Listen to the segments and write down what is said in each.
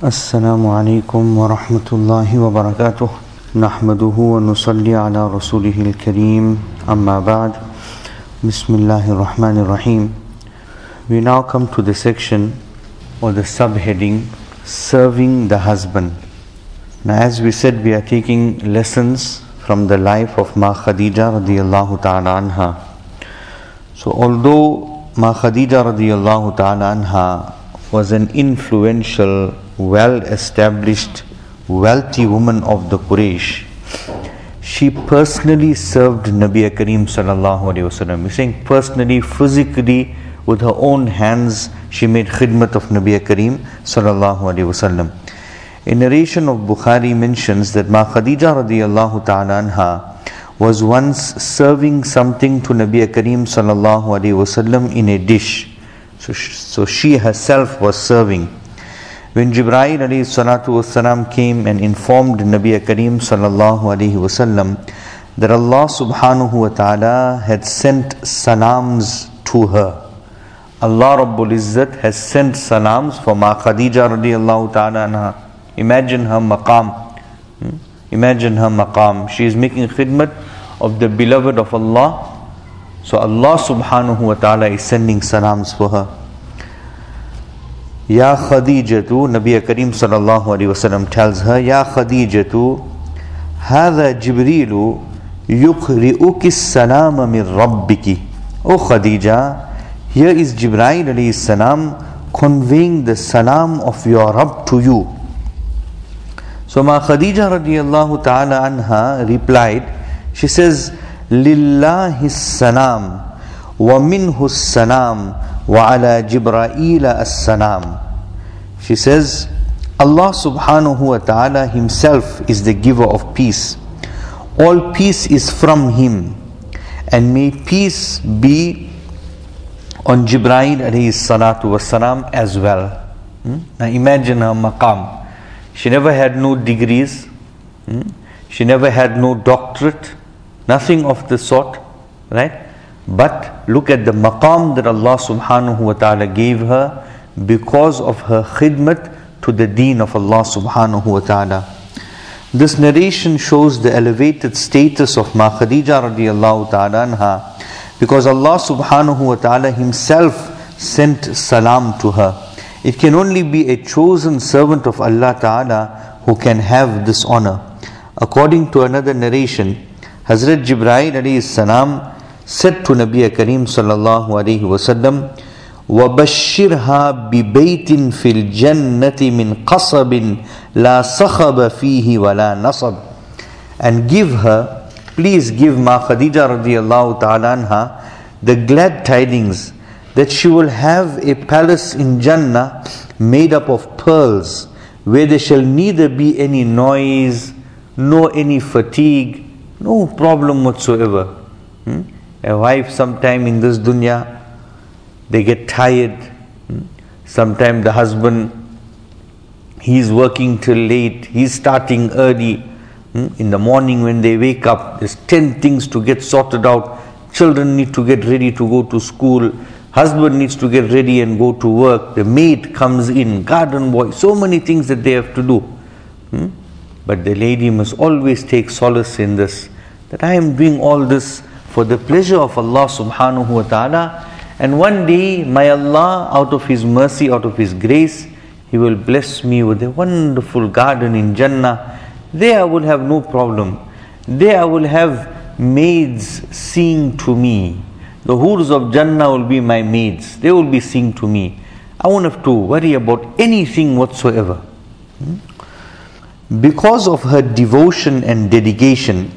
السلام عليكم ورحمة الله وبركاته نحمده ونصلي على رسوله الكريم أما بعد بسم الله الرحمن الرحيم. We now come to the section or the subheading Serving the Husband. Now, as we said, we are taking lessons from the life of Ma Khadija radiyallahu ta'ala anha. So although Ma Khadija radiyallahu ta'ala anha was an influential, well-established, wealthy woman of the Quraysh, she personally served Nabi Kareem sallallahu alaihi wasallam. We're saying personally, physically, with her own hands, she made khidmat of Nabi Kareem sallallahu alaihi wasallam. A narration of Bukhari mentions that Ma Khadija radiyallahu ta'ala anha was once serving something to Nabi Kareem sallallahu alaihi wasallam in a dish. So she herself was serving. When Jibreel alayhi salatu wasalam came and informed Nabi Kareem sallallahu alaihi wasallam that Allah subhanahu wa ta'ala had sent salams to her. Allah Rabbul Izzat has sent salams for Ma Khadija radiyallahu ta'ala anha. Imagine her maqam. Imagine her maqam. She is making khidmat of the beloved of Allah. So Allah subhanahu wa ta'ala is sending salams for her. Ya Khadijatu, Nabi Kareem sallallahu alayhi wa sallam tells her, Ya Khadijatu, Hada Jibrilu yuqri'uki salama min Rabbiki. O Khadija, here is Jibreel alayhi salam conveying the salam of your Rabb to you. So Ma Khadija radiyallahu ta'ala anha replied, she says, Lillahi salam wa minhu salam wa ala Jibreel as-salam. She says, Allah subhanahu wa ta'ala himself is the giver of peace. All peace is from him, and may peace be on Jibreel alayhi salatu wasalam as well. Now imagine her maqam. She never had no degrees. She never had no doctorate. Nothing of the sort. Right? But look at the maqam that Allah subhanahu wa ta'ala gave her because of her khidmat to the deen of Allah subhanahu wa ta'ala. This narration shows the elevated status of Ma Khadija radiyallahu ta'ala anha, because Allah subhanahu wa ta'ala himself sent salam to her. It can only be a chosen servant of Allah ta'ala who can have this honor. According to another narration, Hazrat Jibreel alayhi salam said to Nabi Kareem sallallahu alayhi wasallam, وَبَشِّرْهَا بِبَيْتٍ فِي الْجَنَّةِ مِنْ قَصَبٍ لَا صَخَبَ فِيهِ وَلَا نَصَبٍ. And give her, please give Ma Khadija radiyallahu ta'ala anha the glad tidings that she will have a palace in Jannah made up of pearls, where there shall neither be any noise, nor any fatigue, no problem whatsoever. A wife sometime in this dunya, they get tired. Sometime the husband, he's working till late, he's starting early. In the morning when they wake up, there's 10 things to get sorted out. Children need to get ready to go to school. Husband needs to get ready and go to work. The maid comes in, garden boy, so many things that they have to do. But the lady must always take solace in this, that I am doing all this for the pleasure of Allah subhanahu wa ta'ala, and one day, may Allah, out of His mercy, out of His grace, He will bless me with a wonderful garden in Jannah. There I will have no problem. There I will have maids sing to me. The hurs of Jannah will be my maids. They will be singing to me. I won't have to worry about anything whatsoever. Because of her devotion and dedication,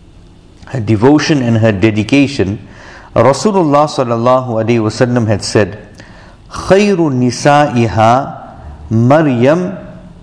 Rasulullah sallallahu alaihi wasallam had said, "Khayru nisa'iha Maryam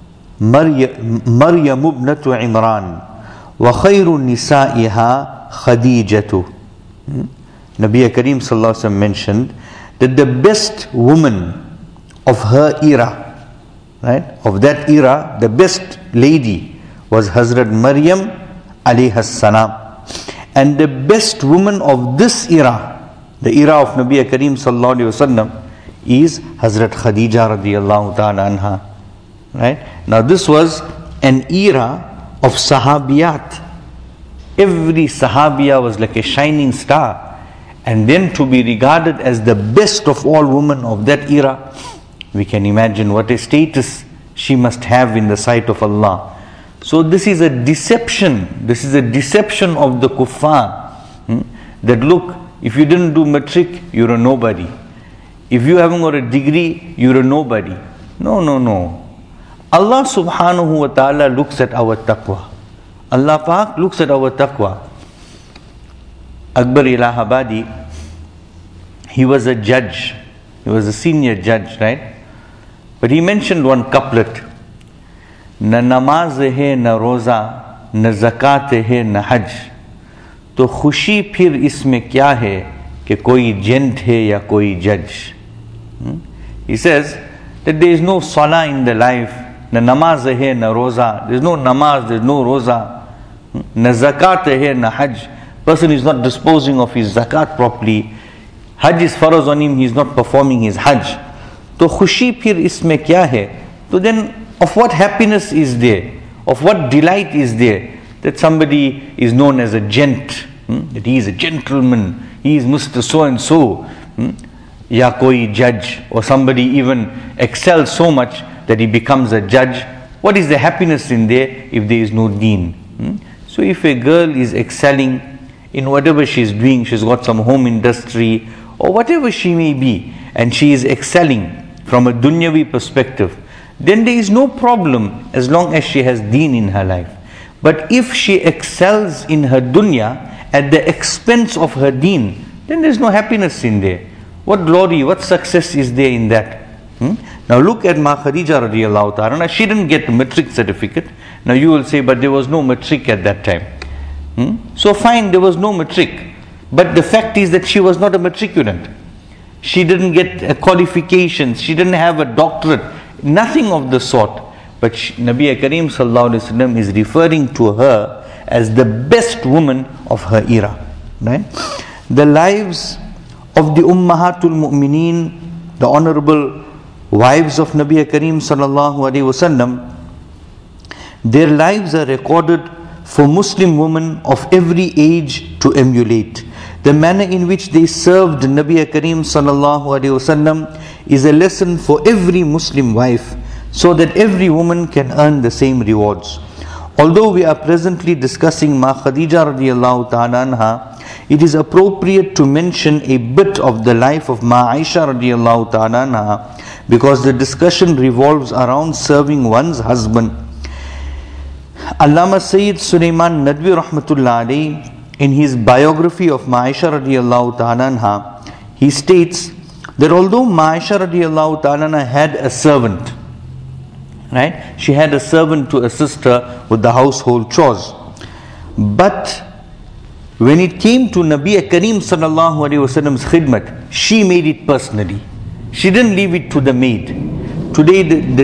ibnatu Imran, wa khayru nisa'iha Khadijatu." Nabi Kareem sallallahu alaihi wasallam mentioned that the best woman of her era, right, of that era, the best lady was Hazrat Maryam alayhi salam. And the best woman of this era, the era of Nabi Kareem sallallahu alaihi wasallam, is Hazrat Khadija radiyallahu ta'ala anha. Right? Now this was an era of Sahabiyat. Every Sahabiya was like a shining star. And then to be regarded as the best of all women of that era, we can imagine what a status she must have in the sight of Allah. So this is a deception. This is a deception of the kuffar. That look, if you didn't do matric, you're a nobody. If you haven't got a degree, you're a nobody. No, no, no. Allah subhanahu wa ta'ala looks at our taqwa. Allah Pak looks at our taqwa. Akbar Allahabadi, he was a judge. He was a senior judge, right? But he mentioned one couplet. Na namaz hai na roza, na zakat hai na hajj. To khushi phir isme kya hai कि कोई gent है या कोई judge. He says that there is no salah in the life, na namaz hai na roza. There is no namaz, there is no roza. Na zakat hai na hajj. Person is not disposing of his zakat properly. Hajj is faraz on him, he is not performing his hajj. To khushi phir isme kya hai? So then of what happiness is there? Of what delight is there? That somebody is known as a gent, that he is a gentleman, he is Mr. So-and-so, ya koi judge, or somebody even excels so much that he becomes a judge. What is the happiness in there if there is no deen? So if a girl is excelling in whatever she is doing, she's got some home industry or whatever she may be, and she is excelling from a dunyavi perspective, then there is no problem as long as she has deen in her life. But if she excels in her dunya at the expense of her deen, then there is no happiness in there. What glory, what success is there in that? Now look at Ma Khadija radiallahu ta'ala. She didn't get the matric certificate. Now you will say, but there was no matric at that time. So fine, there was no matric. But the fact is that she was not a matriculant. She didn't get qualifications. She didn't have a doctorate. Nothing of the sort. But Nabi Kareem sallallahu alaihi wasallam is referring to her as the best woman of her era. Right? The lives of the Ummahatul Mu'mineen, the honorable wives of Nabi Kareem sallallahu alaihi wasallam, their lives are recorded for Muslim women of every age to emulate. The manner in which they served Nabi Kareem sallallahu alaihi wasallam is a lesson for every Muslim wife, so that every woman can earn the same rewards. Although we are presently discussing Ma Khadija radiallahu ta'ala anha, it is appropriate to mention a bit of the life of Ma Aisha radiallahu ta'ala anha, because the discussion revolves around serving one's husband. Allama Sayyid Sulaiman Nadwi rahmatullah alayhi, in his biography of Ma Aisha radiallahu ta'ala anha, he states that although Ma Aisha radiallahu ta'ala anha had a servant, right? She had a servant to assist her with the household chores. But when it came to Nabi Kareem sallallahu alaihi wasallam's khidmat, she made it personally. She didn't leave it to the maid. Today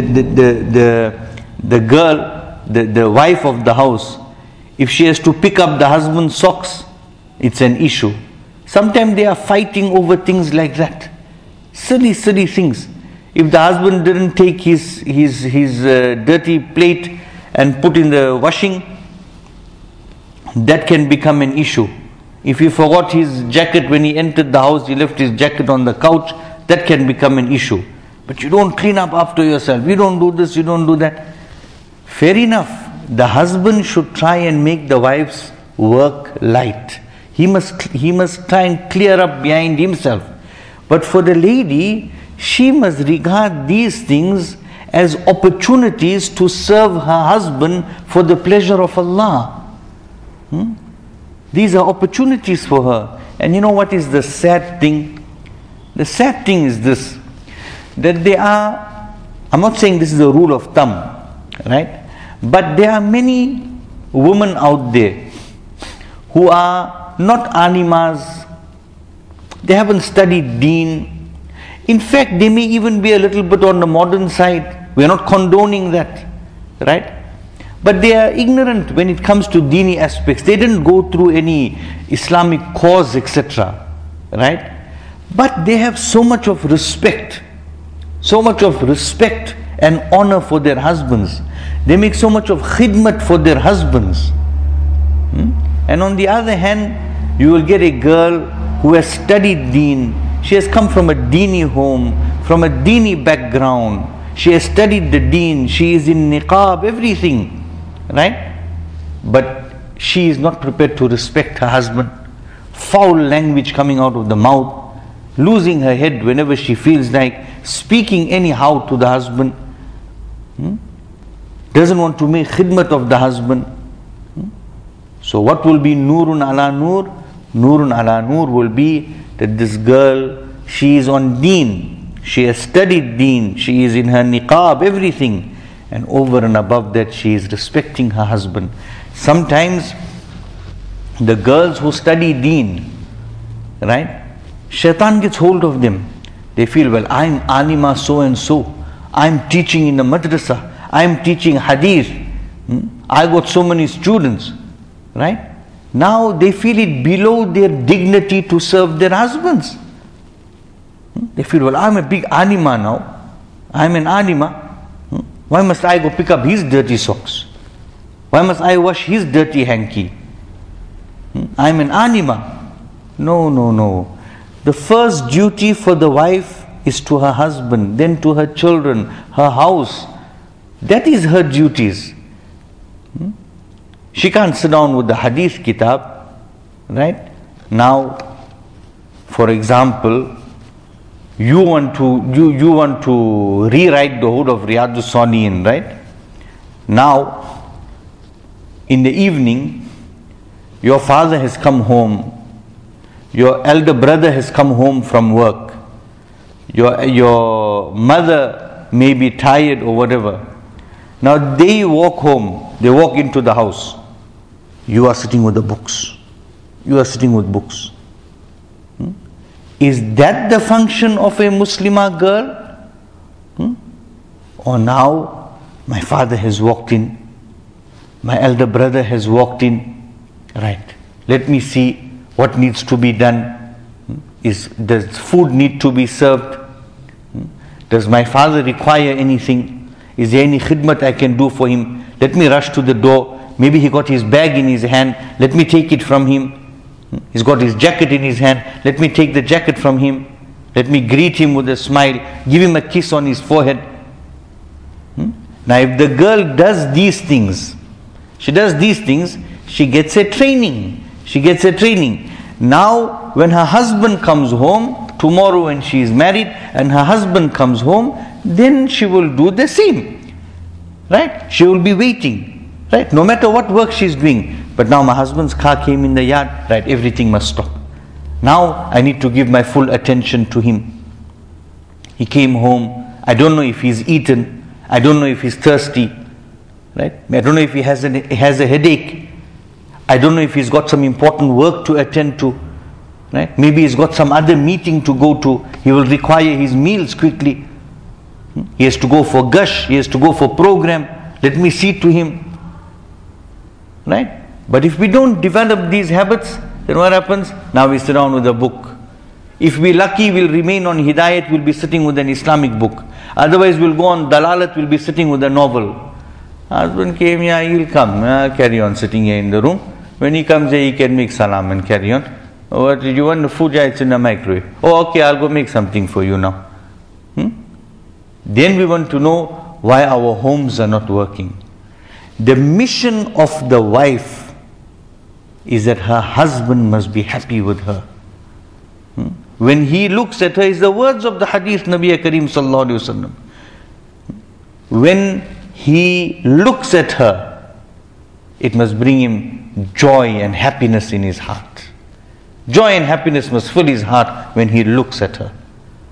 the girl, the wife of the house, if she has to pick up the husband's socks, it's an issue. Sometimes they are fighting over things like that. Silly things. If the husband didn't take his dirty plate and put in the washing, that can become an issue. If he forgot his jacket when he entered the house, he left his jacket on the couch, that can become an issue. But you don't clean up after yourself, you don't do this, you don't do that. Fair enough. The husband should try and make the wife's work light. He must try and clear up behind himself. But for the lady, she must regard these things as opportunities to serve her husband for the pleasure of Allah. These are opportunities for her. And you know what is the sad thing? The sad thing is this, that there are, I'm not saying this is a rule of thumb, right? But there are many women out there who are not alimas, they haven't studied deen. In fact, they may even be a little bit on the modern side. We are not condoning that, right? But they are ignorant when it comes to deeni aspects. They didn't go through any Islamic course, etc., right? But they have so much of respect and honor for their husbands. They make so much of khidmat for their husbands. And on the other hand, you will get a girl who has studied deen. She has come from a deeni home, from a deeni background. She has studied the deen. She is in niqab, everything. Right? But she is not prepared to respect her husband. Foul language coming out of the mouth. Losing her head whenever she feels like. Speaking anyhow to the husband. Doesn't want to make khidmat of the husband. So what will be nurun ala nur? Nurun ala nur will be that this girl, she is on deen. She has studied deen. She is in her niqab, everything. And over and above that, she is respecting her husband. Sometimes the girls who study deen, right? Shaitan gets hold of them. They feel, well, I'm alima so and so. I'm teaching in the madrasa. I'm teaching hadith. I got so many students. Right? Now they feel it below their dignity to serve their husbands. They feel, well, I'm a big anima now. I'm an anima. Why must I go pick up his dirty socks? Why must I wash his dirty hanky? I'm an anima. No, no, no. The first duty for the wife is to her husband, then to her children, her house. That is her duties. She can't sit down with the hadith kitab, right? Now, for example, you want to rewrite the whole of Riyadus Salihin, right? Now, in the evening, your father has come home, your elder brother has come home from work, your mother may be tired or whatever. Now they walk home, they walk into the house. You are sitting with the books. You are sitting with books. Is that the function of a Muslimah girl? Or now, my father has walked in, my elder brother has walked in, right? Let me see what needs to be done. Does food need to be served? Does my father require anything? Is there any khidmat I can do for him? Let me rush to the door. Maybe he got his bag in his hand. Let me take it from him. He's got his jacket in his hand. Let me take the jacket from him. Let me greet him with a smile. Give him a kiss on his forehead. Now if the girl does these things, she gets a training. She gets a training. Now when her husband comes home, tomorrow when she is married and her husband comes home, then she will do the same. Right? She will be waiting. Right? No matter what work she is doing. But now my husband's car came in the yard. Right? Everything must stop. Now I need to give my full attention to him. He came home. I don't know if he's eaten. I don't know if he's thirsty. Right? I don't know if he has a headache. I don't know if he's got some important work to attend to. Right? Maybe he's got some other meeting to go to. He will require his meals quickly. He has to go for gush. He has to go for program. Let me see to him. Right? But if we don't develop these habits, then what happens? Now we sit down with a book. If we're lucky, we'll remain on Hidayat, we'll be sitting with an Islamic book. Otherwise, we'll go on Dalalat, we'll be sitting with a novel. Husband came here, he'll come, carry on sitting here in the room. When he comes here, he can make salam and carry on. What did you want? The food? It's in the microwave. Oh, okay, I'll go make something for you now. Then we want to know why our homes are not working. The mission of the wife is that her husband must be happy with her. When he looks at her, is the words of the hadith Nabi Kareem Sallallahu Alaihi Wasallam. When he looks at her, it must bring him joy and happiness in his heart. Joy and happiness must fill his heart when he looks at her.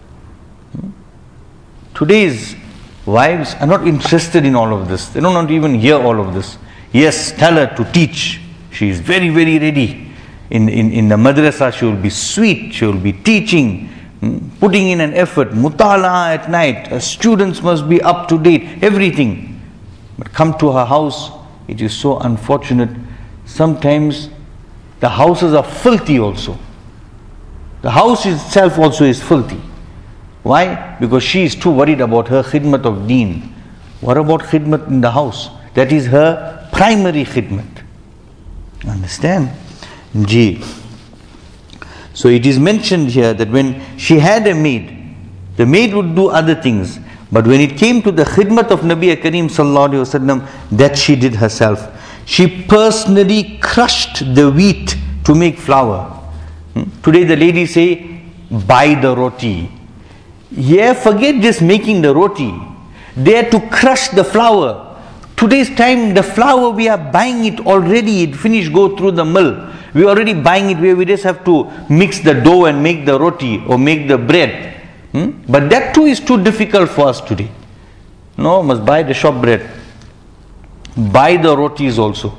Today's wives are not interested in all of this. They don't want to even hear all of this. Yes, tell her to teach. She is very, very ready. In the madrasa, she will be sweet. She will be teaching, putting in an effort. Mutala at night. Students must be up to date. Everything. But come to her house, it is so unfortunate. Sometimes the houses are filthy also. The house itself also is filthy. Why? Because she is too worried about her khidmat of deen. What about khidmat in the house? That is her primary khidmat. Understand? Ji. So it is mentioned here that when she had a maid, the maid would do other things. But when it came to the khidmat of Nabi Kareem sallallahu alaihi wasallam, that she did herself. She personally crushed the wheat to make flour. Today the ladies say, buy the roti. Yeah, forget just making the roti. They are to crush the flour. Today's time, the flour, we are buying it already. It finished, go through the mill. We are already buying it where we just have to mix the dough and make the roti or make the bread. But that too is too difficult for us today. No, must buy the shop bread. Buy the rotis also.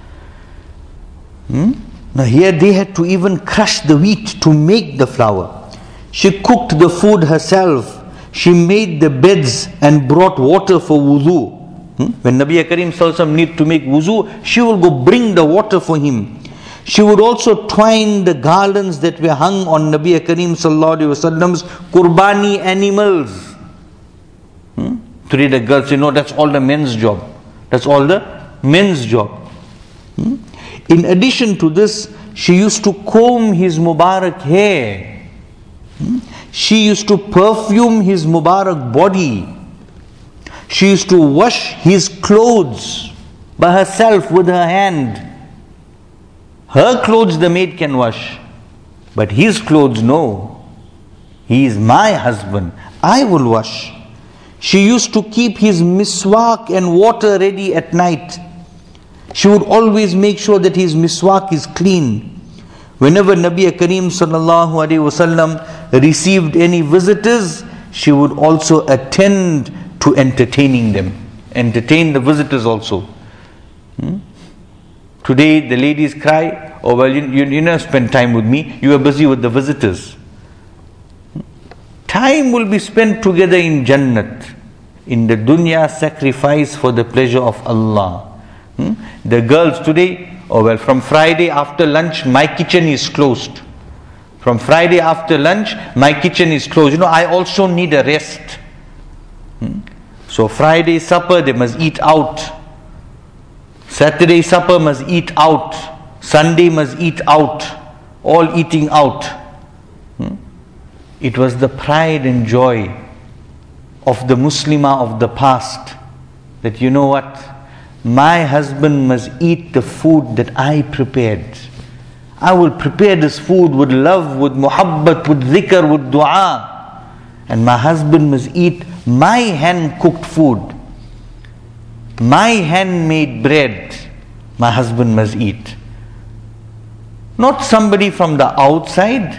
Now here they had to even crush the wheat to make the flour. She cooked the food herself. She made the beds and brought water for wudu. When Nabi Kareem sallallahu alaihi wasallam need to make wuzu, she will go bring the water for him. She would also twine the garlands that were hung on Nabi Kareem sallallahu alaihi wasallam's qurbani animals. Today the girls say, no, that's all the men's job. That's all the men's job. In addition to this, she used to comb his Mubarak hair. She used to perfume his Mubarak body. She used to wash his clothes by herself with her hand. Her clothes the maid can wash, but his clothes no. He is my husband. I will wash. She used to keep his miswak and water ready at night. She would always make sure that his miswak is clean. Whenever Nabi Kareem sallallahu alaihi wasallam received any visitors, she would also attend to entertaining them. Entertain the visitors also. Today the ladies cry, oh well, you never spend time with me, you are busy with the visitors. Time will be spent together in Jannat. In the dunya, sacrifice for the pleasure of Allah. The girls today, oh well, from Friday after lunch, my kitchen is closed. From Friday after lunch, my kitchen is closed. You know, I also need a rest. So Friday supper, they must eat out. Saturday supper must eat out. Sunday must eat out. All eating out. It was the pride and joy of the Muslimah of the past, that you know what, my husband must eat the food that I prepared. I will prepare this food with love, with muhabbat, with dhikr, with dua, and my husband must eat my hand cooked food, my handmade bread. My husband must eat, not somebody from the outside.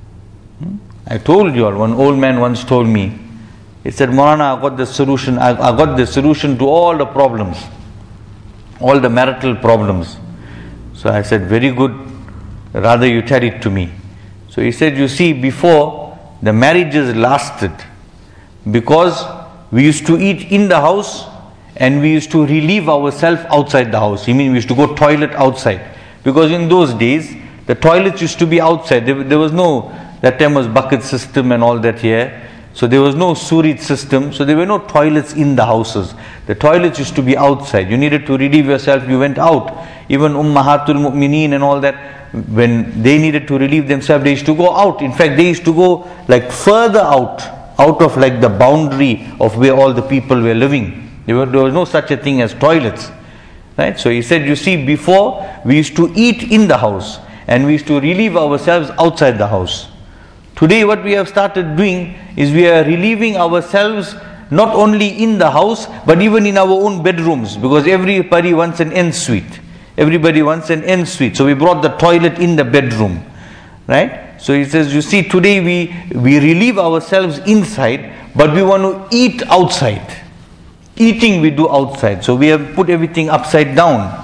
I told you all, one old man once told me, he said, Maulana, I got the solution. I got the solution to all the problems, all the marital problems. So I said, very good, rather you tell it to me. So he said, you see, before the marriages lasted, because we used to eat in the house and we used to relieve ourselves outside the house. I mean, we used to go toilet outside, because in those days the toilets used to be outside. There was no, that time was bucket system and all that here. So there was no Surit system, so there were no toilets in the houses. The toilets used to be outside. You needed to relieve yourself, you went out. Even Ummahatul Mu'mineen and all that, when they needed to relieve themselves, they used to go out. In fact, they used to go like further out of like the boundary of where all the people were living. There was no such a thing as toilets. Right? So he said, you see, before we used to eat in the house and we used to relieve ourselves outside the house. Today what we have started doing is we are relieving ourselves not only in the house but even in our own bedrooms, because everybody wants an ensuite. Everybody wants an ensuite. So we brought the toilet in the bedroom. Right? So he says, you see, today we relieve ourselves inside, but we want to eat outside. Eating we do outside. So we have put everything upside down.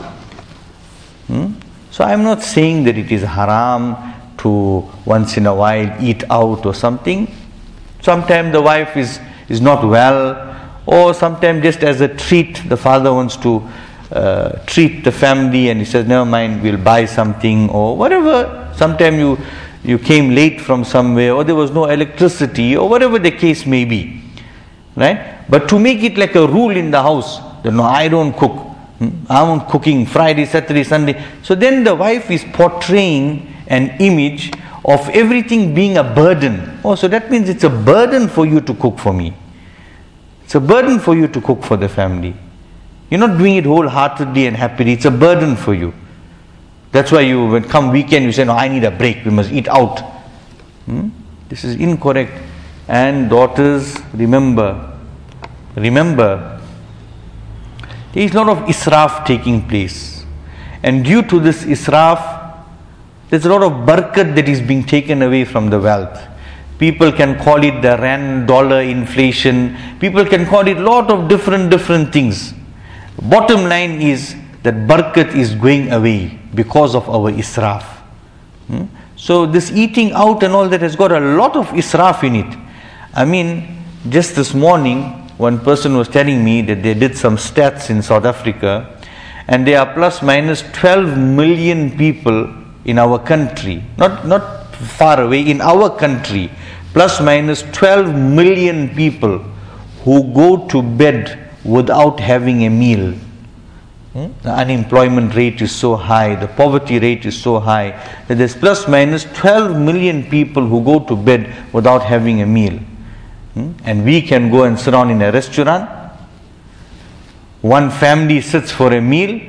So I am not saying that it is haram to once in a while eat out or something. Sometimes the wife is not well, or sometimes just as a treat, the father wants to treat the family and he says, never mind, we'll buy something or whatever. Sometimes you came late from somewhere, or there was no electricity, or whatever the case may be. Right? But to make it like a rule in the house, that no, I don't cook. I'm cooking Friday, Saturday, Sunday. So then the wife is portraying an image of everything being a burden. Oh, so that means it's a burden for you to cook for me. It's a burden for you to cook for the family. You're not doing it wholeheartedly and happily. It's a burden for you. That's why you, when come weekend, you say, no, I need a break. We must eat out. This is incorrect. And daughters, remember, there is a lot of israf taking place. And due to this israf, there's a lot of barakat that is being taken away from the wealth. People can call it the rand dollar inflation. People can call it a lot of different things. Bottom line is that barakat is going away because of our israf. So this eating out and all that has got a lot of israf in it. I mean, just this morning, one person was telling me that they did some stats in South Africa, and there are plus minus 12 million people in our country, not far away, in our country, plus minus 12 million people who go to bed without having a meal. The unemployment rate is so high, the poverty rate is so high, that there's plus minus 12 million people who go to bed without having a meal. And we can go and sit down in a restaurant. One family sits for a meal,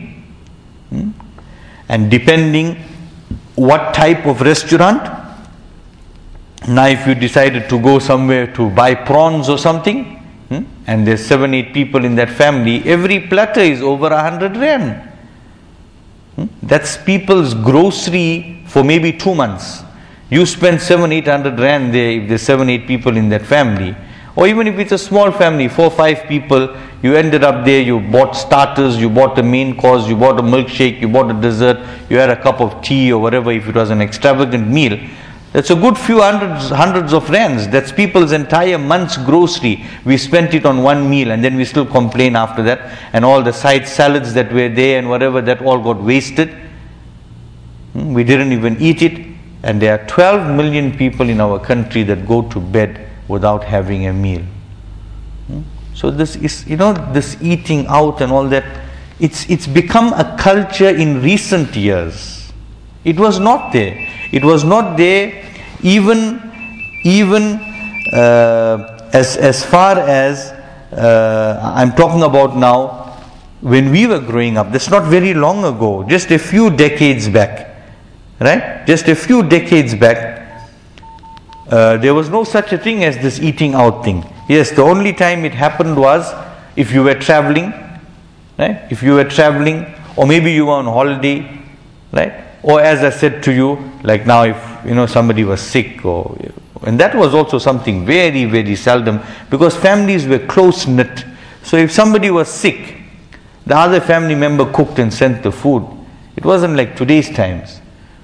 and depending what type of restaurant, now if you decided to go somewhere to buy prawns or something, and there's 7-8 people in that family, every platter is over 100 rand. That's people's grocery for maybe 2 months. You spend 700-800 rand there if there's 7-8 people in that family. Or even if it's a small family, 4-5 people, you ended up there, you bought starters, you bought a main course, you bought a milkshake, you bought a dessert, you had a cup of tea or whatever, if it was an extravagant meal. That's a good few hundreds of rands. That's people's entire month's grocery. We spent it on one meal, and then we still complain after that. And all the side salads that were there and whatever, that all got wasted. We didn't even eat it. And there are 12 million people in our country that go to bed without having a meal. So this is, this eating out and all that, it's become a culture in recent years. It was not there. It was not there even as far as I'm talking about now, when we were growing up. That's not very long ago, just a few decades back. Right? Just a few decades back, there was no such a thing as this eating out thing. Yes, the only time it happened was if you were traveling, right? If you were traveling, or maybe you were on holiday, right? Or as I said to you, like now if somebody was sick, and that was also something very, very seldom, because families were close knit. So if somebody was sick, the other family member cooked and sent the food. It wasn't like today's times.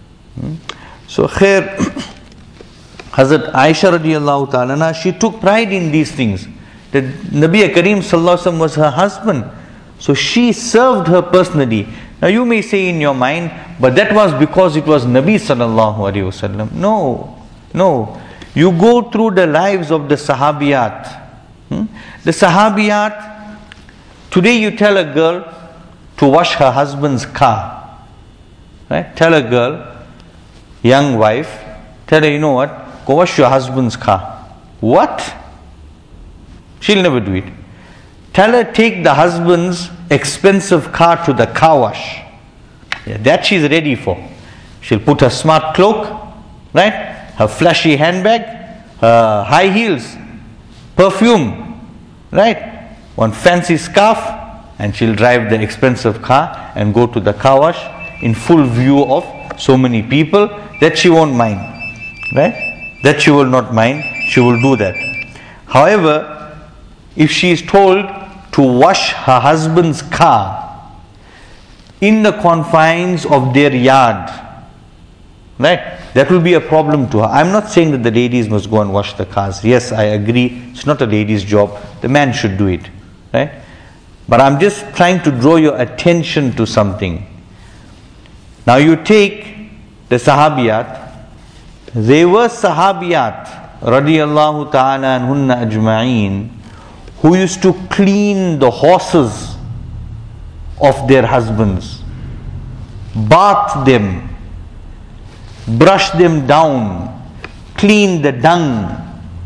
So khair, Hazrat Aisha radiallahu ta'ala, she took pride in these things. That Nabi Kareem sallallahu alaihi wasallam was her husband. So she served her personally. Now you may say in your mind, but that was because it was Nabi sallallahu alaihi wasallam. No. You go through the lives of the Sahabiyat. The Sahabiyat, today you tell a girl to wash her husband's car. Right? Tell a girl, young wife, tell her, go wash your husband's car. What? She'll never do it. Tell her, take the husband's expensive car to the car wash. Yeah, that she's ready for. She'll put her smart cloak, right? Her flashy handbag, her high heels, perfume, right? One fancy scarf, and she'll drive the expensive car and go to the car wash in full view of so many people. That she won't mind, right? That she will not mind. She will do that. However, if she is told to wash her husband's car in the confines of their yard, right? That will be a problem to her. I'm not saying that the ladies must go and wash the cars. Yes, I agree. It's not a lady's job. The man should do it, right? But I'm just trying to draw your attention to something. Now you take the Sahabiyat. They were Sahabiyat radiyallahu ta'ala anhunna ajma'een, who used to clean the horses of their husbands, bath them, brush them down, clean the dung.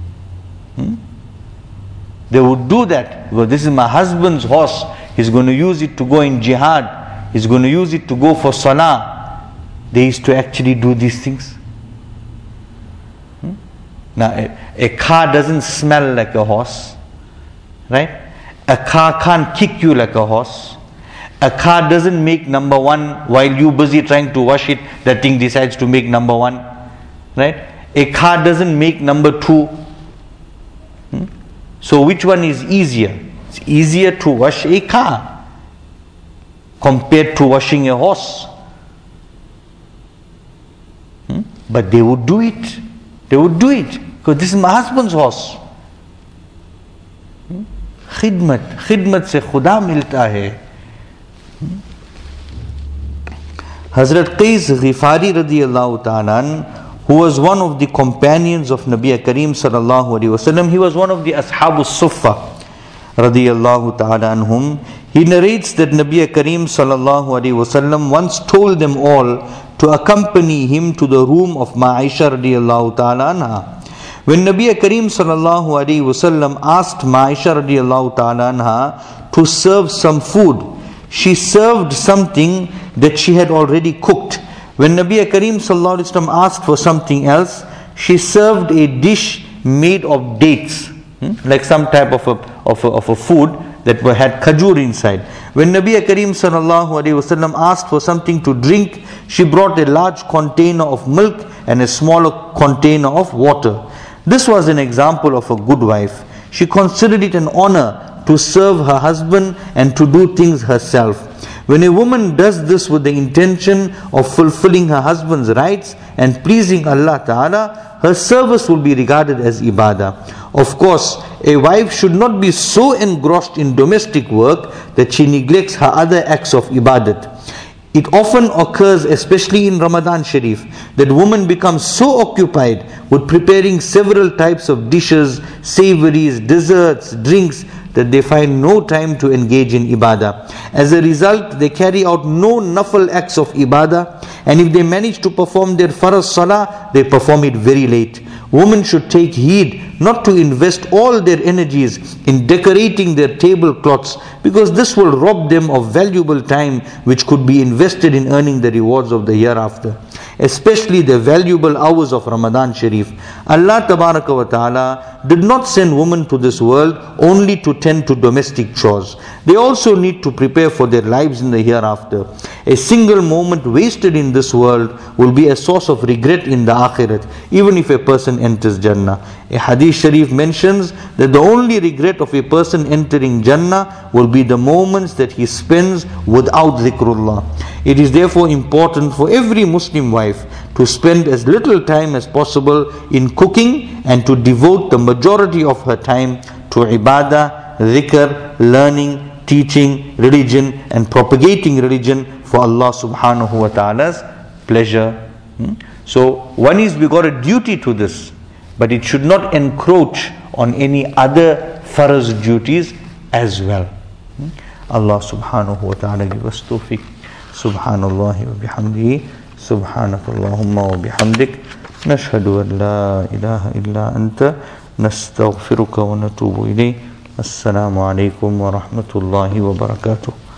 They would do that because this is my husband's horse. He's going to use it to go in jihad. He's going to use it to go for salah. They used to actually do these things. Now, a car doesn't smell like a horse, right? A car can't kick you like a horse. A car doesn't make number one while you busy trying to wash it. That thing decides to make number one, right? A car doesn't make number two. So which one is easier? It's easier to wash a car compared to washing a horse. But they would do it. They would do it because this is my husband's horse. खिदमत से खुदा मिलता है. Hazrat Qais Ghifari radiyallahu ta'ala, who was one of the companions of Nabi Kareem sallallahu alaihi wasallam, he was one of the Ashabus Suffa radiyallahu ta'ala anhum. He narrates that Nabi Kareem sallallahu alaihi wasallam once told them all to accompany him to the room of Ma'isha radiyallahu ta'ala anha. When Nabi Kareem sallallahu alaihi wasallam asked Ma'isha radiyallahu ta'ala anha to serve some food, she served something that she had already cooked. When Nabi Kareem sallallahu alaihi wasallam asked for something else, she served a dish made of dates, like some type of a food that had khajur inside. When Nabi Kareem sallallahu alaihi wasallam asked for something to drink, she brought a large container of milk and a smaller container of water. This was an example of a good wife. She considered it an honor to serve her husband and to do things herself. When a woman does this with the intention of fulfilling her husband's rights and pleasing Allah Ta'ala, her service will be regarded as ibadah. Of course, a wife should not be so engrossed in domestic work that she neglects her other acts of ibadat. It often occurs, especially in Ramadan Sharif, that women become so occupied with preparing several types of dishes, savories, desserts, drinks, that they find no time to engage in ibadah. As a result, they carry out no nafal acts of ibadah, and if they manage to perform their faraz salah, they perform it very late. Women should take heed not to invest all their energies in decorating their tablecloths, because this will rob them of valuable time which could be invested in earning the rewards of the hereafter, especially the valuable hours of Ramadan Sharif. Allah Tabaraka wa Ta'ala did not send women to this world only to tend to domestic chores. They also need to prepare for their lives in the hereafter. A single moment wasted in this world will be a source of regret in the akhirat, even if a person enters Jannah. A hadith Sharif mentions that the only regret of a person entering Jannah will be the moments that he spends without dhikrullah. It is therefore important for every Muslim wife to spend as little time as possible in cooking and to devote the majority of her time to ibadah, dhikr, learning, teaching religion and propagating religion for Allah subhanahu wa ta'ala's pleasure. So one is, we got a duty to this, but it should not encroach on any other faraz duties as well. Allah subhanahu wa ta'ala give us tawfiq. Subhanallah wa bihamdihi, subhanakallahumma wa bihamdik, nashhadu an la ilaha illa anta, nastaghfiruka wa natubu ilayk. Assalamu alaikum wa rahmatullahi wa barakatuh.